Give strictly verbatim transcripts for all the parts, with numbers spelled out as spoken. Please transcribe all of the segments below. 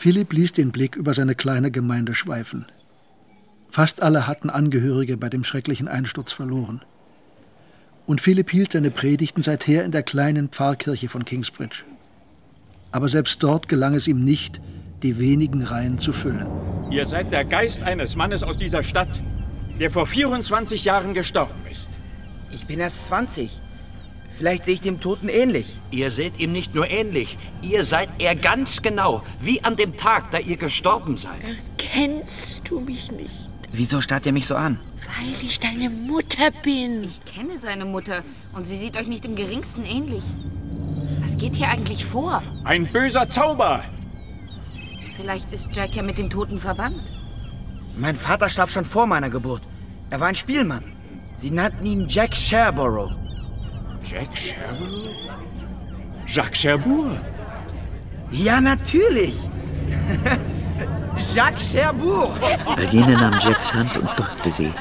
Philipp ließ den Blick über seine kleine Gemeinde schweifen. Fast alle hatten Angehörige bei dem schrecklichen Einsturz verloren. Und Philipp hielt seine Predigten seither in der kleinen Pfarrkirche von Kingsbridge. Aber selbst dort gelang es ihm nicht, die wenigen Reihen zu füllen. Ihr seid der Geist eines Mannes aus dieser Stadt, der vor vierundzwanzig Jahren gestorben ist. Ich bin erst zwanzig. Vielleicht sehe ich dem Toten ähnlich. Ihr seht ihm nicht nur ähnlich, ihr seid er ganz genau, wie an dem Tag, da ihr gestorben seid. Kennst du mich nicht? Wieso starrt ihr mich so an? Weil ich deine Mutter bin. Ich kenne seine Mutter und sie sieht euch nicht im geringsten ähnlich. Was geht hier eigentlich vor? Ein böser Zauber! Vielleicht ist Jack ja mit dem Toten verwandt. Mein Vater starb schon vor meiner Geburt. Er war ein Spielmann. Sie nannten ihn Jack Sherborough. Jack Sherborough? Jacques Cherbourg? Ja, natürlich. Jacques Cherbourg. Alina nahm Jacks Hand und drückte sie.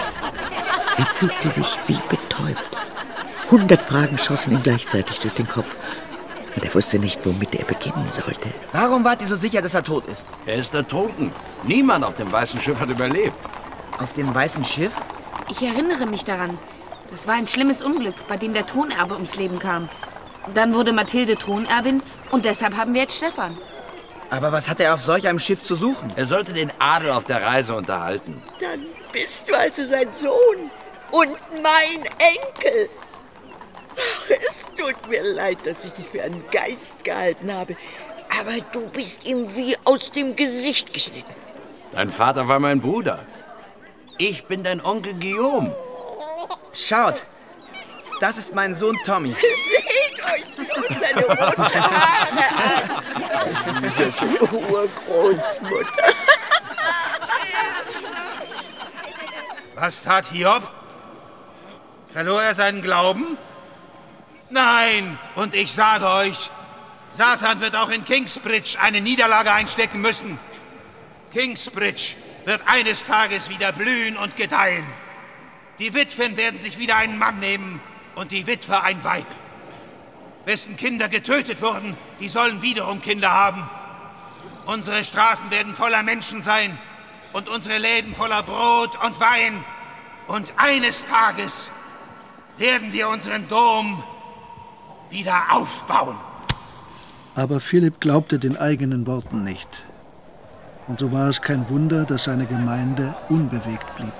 Er fühlte sich wie betäubt. Hundert Fragen schossen ihm gleichzeitig durch den Kopf. Und er wusste nicht, womit er beginnen sollte. Warum wart ihr so sicher, dass er tot ist? Er ist ertrunken. Niemand auf dem Weißen Schiff hat überlebt. Auf dem Weißen Schiff? Ich erinnere mich daran. Das war ein schlimmes Unglück, bei dem der Thronerbe ums Leben kam. Dann wurde Mathilde Thronerbin und deshalb haben wir jetzt Stefan. Aber was hat er auf solch einem Schiff zu suchen? Er sollte den Adel auf der Reise unterhalten. Dann bist du also sein Sohn und mein Enkel. Ach, es tut mir leid, dass ich dich für einen Geist gehalten habe. Aber du bist ihm wie aus dem Gesicht geschnitten. Dein Vater war mein Bruder. Ich bin dein Onkel Guillaume. Schaut, das ist mein Sohn Tommy. Seht euch bloß seine roten Haare an. Urgroßmutter. Was tat Hiob? Verlor er seinen Glauben? Nein, und ich sage euch, Satan wird auch in Kingsbridge eine Niederlage einstecken müssen. Kingsbridge wird eines Tages wieder blühen und gedeihen. Die Witwen werden sich wieder einen Mann nehmen und die Witwe ein Weib. Wessen Kinder getötet wurden, die sollen wiederum Kinder haben. Unsere Straßen werden voller Menschen sein und unsere Läden voller Brot und Wein. Und eines Tages werden wir unseren Dom wieder aufbauen. Aber Philipp glaubte den eigenen Worten nicht. Und so war es kein Wunder, dass seine Gemeinde unbewegt blieb.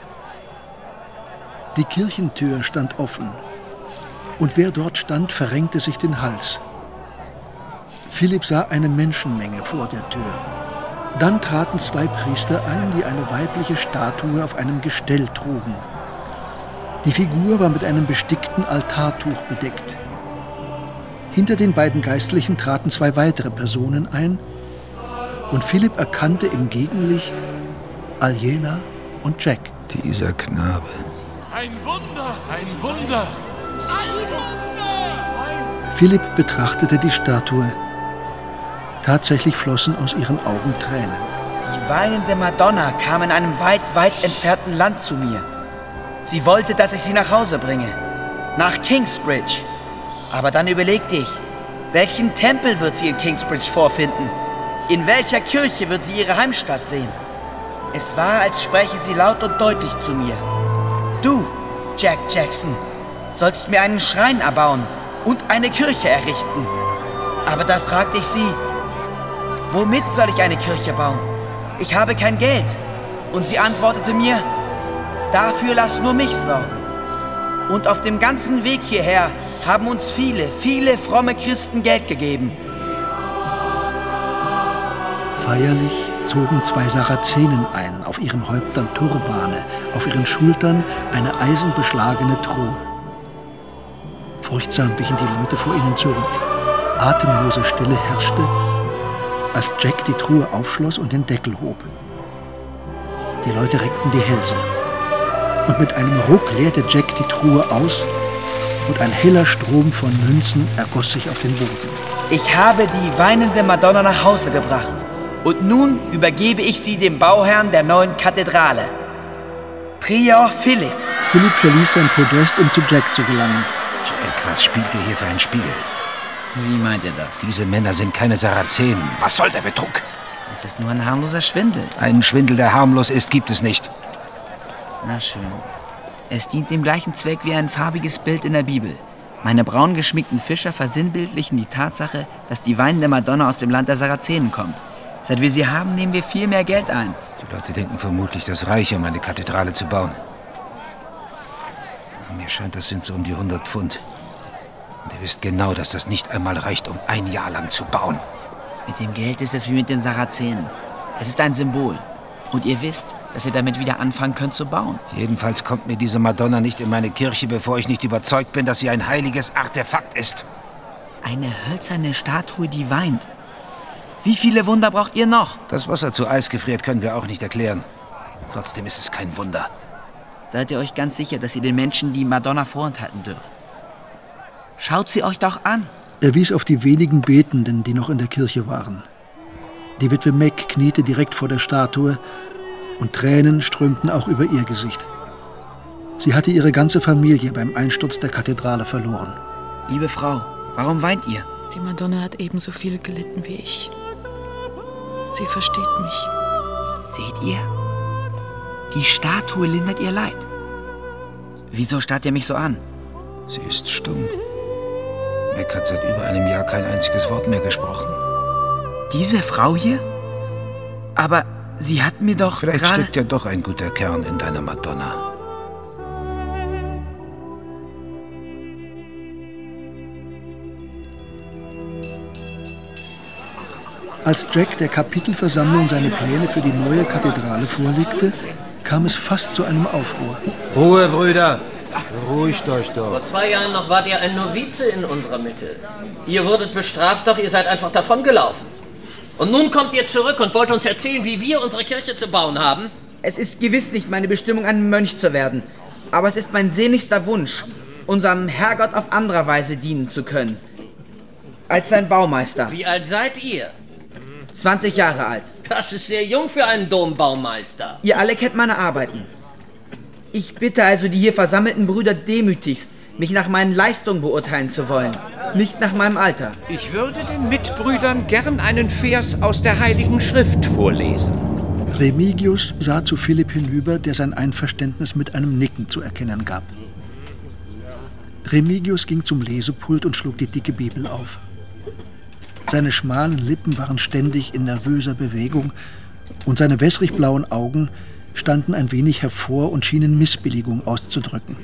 Die Kirchentür stand offen, und wer dort stand, verrenkte sich den Hals. Philipp sah eine Menschenmenge vor der Tür. Dann traten zwei Priester ein, die eine weibliche Statue auf einem Gestell trugen. Die Figur war mit einem bestickten Altartuch bedeckt. Hinter den beiden Geistlichen traten zwei weitere Personen ein, und Philipp erkannte im Gegenlicht Aljena und Jack. Dieser Knabe. Ein Wunder, ein Wunder, ein Wunder! Philipp betrachtete die Statue. Tatsächlich flossen aus ihren Augen Tränen. Die weinende Madonna kam in einem weit, weit entfernten Land zu mir. Sie wollte, dass ich sie nach Hause bringe. Nach Kingsbridge. Aber dann überlegte ich, welchen Tempel wird sie in Kingsbridge vorfinden? In welcher Kirche wird sie ihre Heimstatt sehen? Es war, als spräche sie laut und deutlich zu mir. Du, Jack Jackson, sollst mir einen Schrein erbauen und eine Kirche errichten. Aber da fragte ich sie, womit soll ich eine Kirche bauen? Ich habe kein Geld. Und sie antwortete mir, dafür lass nur mich sorgen. Und auf dem ganzen Weg hierher haben uns viele, viele fromme Christen Geld gegeben. Feierlich zogen zwei Sarazenen ein, auf ihren Häuptern Turbane, auf ihren Schultern eine eisenbeschlagene Truhe. Furchtsam wichen die Leute vor ihnen zurück. Atemlose Stille herrschte, als Jack die Truhe aufschloss und den Deckel hob. Die Leute reckten die Hälse. Und mit einem Ruck leerte Jack die Truhe aus und ein heller Strom von Münzen ergoss sich auf den Boden. Ich habe die weinende Madonna nach Hause gebracht. Und nun übergebe ich sie dem Bauherrn der neuen Kathedrale. Prior Philipp. Philipp verließ sein Podest, um zu Jack zu gelangen. Jack, was spielt ihr hier für ein Spiel? Wie meint ihr das? Diese Männer sind keine Sarazenen. Was soll der Betrug? Es ist nur ein harmloser Schwindel. Einen Schwindel, der harmlos ist, gibt es nicht. Na schön. Es dient dem gleichen Zweck wie ein farbiges Bild in der Bibel. Meine braun geschminkten Fischer versinnbildlichen die Tatsache, dass die weinende Madonna aus dem Land der Sarazenen kommt. Seit wir sie haben, nehmen wir viel mehr Geld ein. Die Leute denken vermutlich, das reiche, um eine Kathedrale zu bauen. Aber mir scheint, das sind so um die hundert Pfund. Und ihr wisst genau, dass das nicht einmal reicht, um ein Jahr lang zu bauen. Mit dem Geld ist es wie mit den Sarazenen. Es ist ein Symbol. Und ihr wisst, dass ihr damit wieder anfangen könnt zu bauen. Jedenfalls kommt mir diese Madonna nicht in meine Kirche, bevor ich nicht überzeugt bin, dass sie ein heiliges Artefakt ist. Eine hölzerne Statue, die weint. Wie viele Wunder braucht ihr noch? Das Wasser zu Eis gefriert, können wir auch nicht erklären. Trotzdem ist es kein Wunder. Seid ihr euch ganz sicher, dass ihr den Menschen die Madonna vorenthalten dürft? Schaut sie euch doch an. Er wies auf die wenigen Betenden, die noch in der Kirche waren. Die Witwe Meg kniete direkt vor der Statue und Tränen strömten auch über ihr Gesicht. Sie hatte ihre ganze Familie beim Einsturz der Kathedrale verloren. Liebe Frau, warum weint ihr? Die Madonna hat ebenso viel gelitten wie ich. Sie versteht mich. Seht ihr? Die Statue lindert ihr Leid. Wieso starrt ihr mich so an? Sie ist stumm. Meg hat seit über einem Jahr kein einziges Wort mehr gesprochen. Diese Frau hier? Aber sie hat mir doch Vielleicht gerade... steckt ja doch ein guter Kern in deiner Madonna. Als Jack der Kapitelversammlung seine Pläne für die neue Kathedrale vorlegte, kam es fast zu einem Aufruhr. Ruhe, Brüder! Beruhigt euch doch. Vor zwei Jahren noch wart ihr ein Novize in unserer Mitte. Ihr wurdet bestraft, doch ihr seid einfach davongelaufen. Und nun kommt ihr zurück und wollt uns erzählen, wie wir unsere Kirche zu bauen haben? Es ist gewiss nicht meine Bestimmung, ein Mönch zu werden. Aber es ist mein sehnlichster Wunsch, unserem Herrgott auf andere Weise dienen zu können. Als sein Baumeister. Wie alt seid ihr? zwanzig Jahre alt. Das ist sehr jung für einen Dombaumeister. Ihr alle kennt meine Arbeiten. Ich bitte also die hier versammelten Brüder demütigst, mich nach meinen Leistungen beurteilen zu wollen, nicht nach meinem Alter. Ich würde den Mitbrüdern gern einen Vers aus der Heiligen Schrift vorlesen. Remigius sah zu Philipp hinüber, der sein Einverständnis mit einem Nicken zu erkennen gab. Remigius ging zum Lesepult und schlug die dicke Bibel auf. Seine schmalen Lippen waren ständig in nervöser Bewegung und seine wässrig-blauen Augen standen ein wenig hervor und schienen Missbilligung auszudrücken.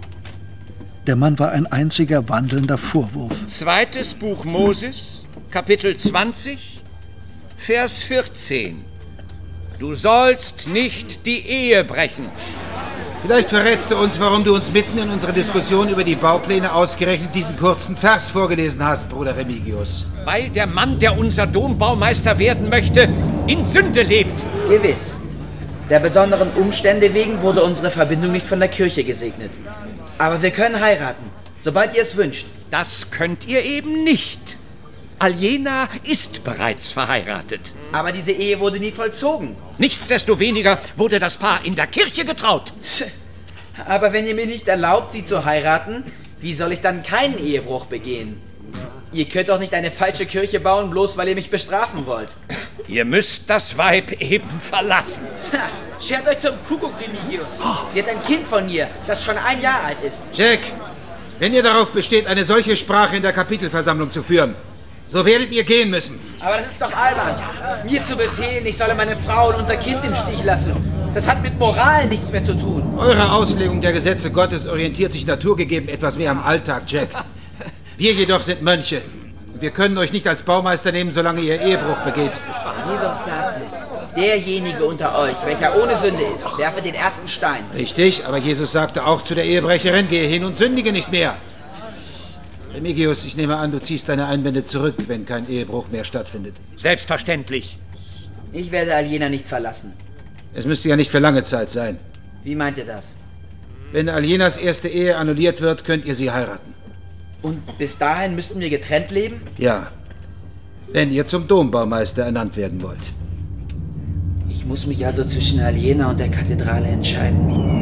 Der Mann war ein einziger wandelnder Vorwurf. Zweites Buch Moses, Kapitel zwanzig, Vers vierzehn. Du sollst nicht die Ehe brechen. Vielleicht verrätst du uns, warum du uns mitten in unserer Diskussion über die Baupläne ausgerechnet diesen kurzen Vers vorgelesen hast, Bruder Remigius. Weil der Mann, der unser Dombaumeister werden möchte, in Sünde lebt. Gewiss. Der besonderen Umstände wegen wurde unsere Verbindung nicht von der Kirche gesegnet. Aber wir können heiraten, sobald ihr es wünscht. Das könnt ihr eben nicht. Aljena ist bereits verheiratet. Aber diese Ehe wurde nie vollzogen. Nichtsdestoweniger wurde das Paar in der Kirche getraut. Aber wenn ihr mir nicht erlaubt, sie zu heiraten, wie soll ich dann keinen Ehebruch begehen? Ihr könnt doch nicht eine falsche Kirche bauen, bloß weil ihr mich bestrafen wollt. Ihr müsst das Weib eben verlassen. Schert euch zum Kuckuck, Remigius. Sie hat ein Kind von mir, das schon ein Jahr alt ist. Jack, wenn ihr darauf besteht, eine solche Sprache in der Kapitelversammlung zu führen, so werdet ihr gehen müssen. Aber das ist doch albern. Mir zu befehlen, ich solle meine Frau und unser Kind im Stich lassen. Das hat mit Moral nichts mehr zu tun. Eure Auslegung der Gesetze Gottes orientiert sich naturgegeben etwas mehr am Alltag, Jack. Wir jedoch sind Mönche. Wir können euch nicht als Baumeister nehmen, solange ihr Ehebruch begeht. Jesus sagte, derjenige unter euch, welcher ohne Sünde ist, werfe den ersten Stein. Richtig, aber Jesus sagte auch zu der Ehebrecherin, gehe hin und sündige nicht mehr. Remigius, ich nehme an, du ziehst deine Einwände zurück, wenn kein Ehebruch mehr stattfindet. Selbstverständlich. Ich werde Aljena nicht verlassen. Es müsste ja nicht für lange Zeit sein. Wie meint ihr das? Wenn Aljenas erste Ehe annulliert wird, könnt ihr sie heiraten. Und bis dahin müssten wir getrennt leben? Ja, wenn ihr zum Dombaumeister ernannt werden wollt. Ich muss mich also zwischen Aljena und der Kathedrale entscheiden.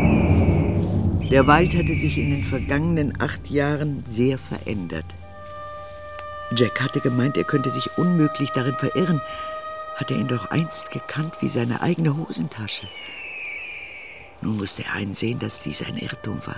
Der Wald hatte sich in den vergangenen acht Jahren sehr verändert. Jack hatte gemeint, er könnte sich unmöglich darin verirren, hatte ihn doch einst gekannt wie seine eigene Hosentasche. Nun musste er einsehen, dass dies ein Irrtum war.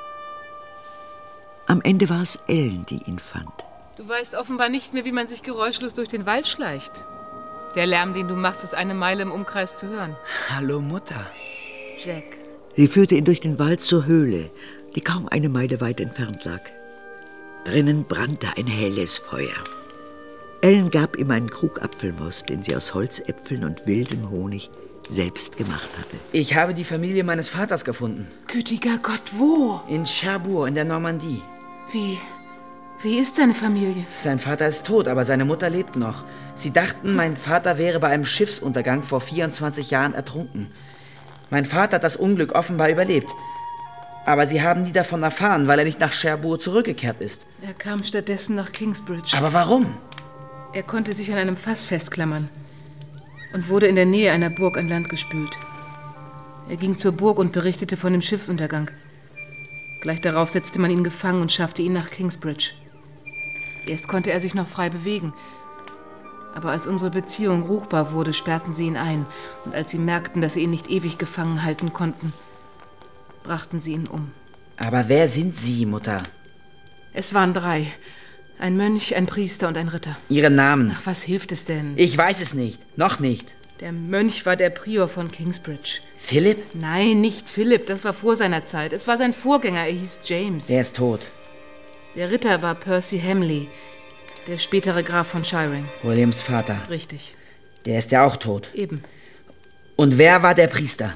Am Ende war es Ellen, die ihn fand. Du weißt offenbar nicht mehr, wie man sich geräuschlos durch den Wald schleicht. Der Lärm, den du machst, ist eine Meile im Umkreis zu hören. Hallo, Mutter. Jack. Sie führte ihn durch den Wald zur Höhle, die kaum eine Meile weit entfernt lag. Drinnen brannte ein helles Feuer. Ellen gab ihm einen Krug Apfelmus, den sie aus Holzäpfeln und wildem Honig selbst gemacht hatte. Ich habe die Familie meines Vaters gefunden. Gütiger Gott, wo? In Cherbourg in der Normandie. Wie? Wie ist seine Familie? Sein Vater ist tot, aber seine Mutter lebt noch. Sie dachten, mein Vater wäre bei einem Schiffsuntergang vor vierundzwanzig Jahren ertrunken. Mein Vater hat das Unglück offenbar überlebt. Aber sie haben nie davon erfahren, weil er nicht nach Cherbourg zurückgekehrt ist. Er kam stattdessen nach Kingsbridge. Aber warum? Er konnte sich an einem Fass festklammern und wurde in der Nähe einer Burg an Land gespült. Er ging zur Burg und berichtete von dem Schiffsuntergang. Gleich darauf setzte man ihn gefangen und schaffte ihn nach Kingsbridge. Erst konnte er sich noch frei bewegen. Aber als unsere Beziehung ruchbar wurde, sperrten sie ihn ein. Und als sie merkten, dass sie ihn nicht ewig gefangen halten konnten, brachten sie ihn um. Aber wer sind Sie, Mutter? Es waren drei. Ein Mönch, ein Priester und ein Ritter. Ihre Namen? Ach, was hilft es denn? Ich weiß es nicht. Noch nicht. Der Mönch war der Prior von Kingsbridge. Philipp? Nein, nicht Philipp. Das war vor seiner Zeit. Es war sein Vorgänger. Er hieß James. Der ist tot. Der Ritter war Percy Hamley, der spätere Graf von Shiring. Williams Vater. Richtig. Der ist ja auch tot. Eben. Und wer war der Priester?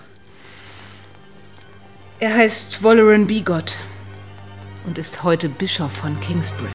Er heißt Waleran Bigot und ist heute Bischof von Kingsbridge.